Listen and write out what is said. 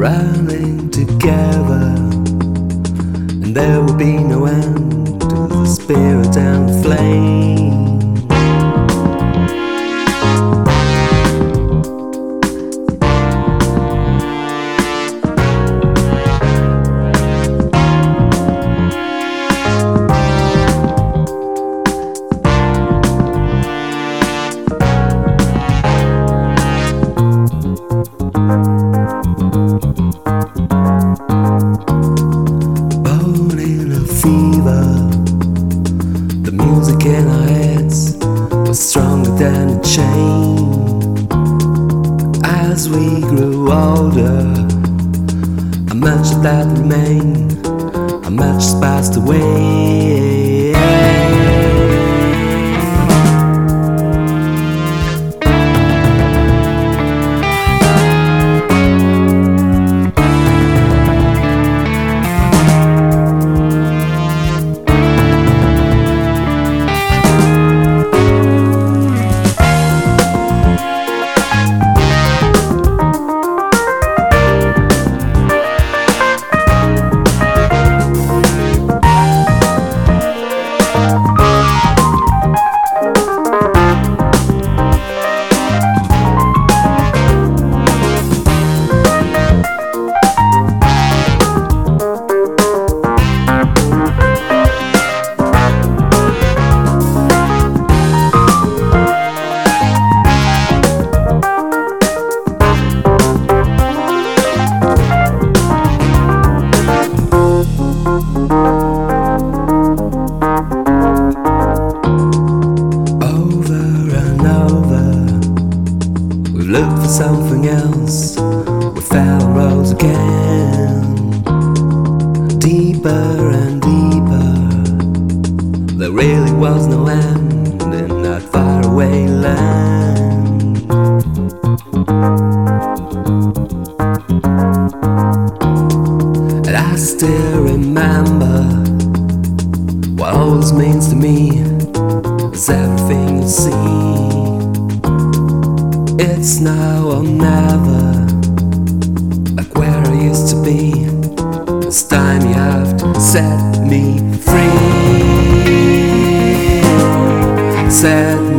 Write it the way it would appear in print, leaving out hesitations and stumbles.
running together, and there will be no end to the spirit and the flame. The music in our heads was stronger than a chain. As we grew older, how much of that remained, how much has passed away. Looked for something else, we found roads again. Deeper and deeper, there really was no end in that faraway land. And I still remember what all this means to me is everything you see. It's now or never, like where I used to be. This time you have to set me free. Set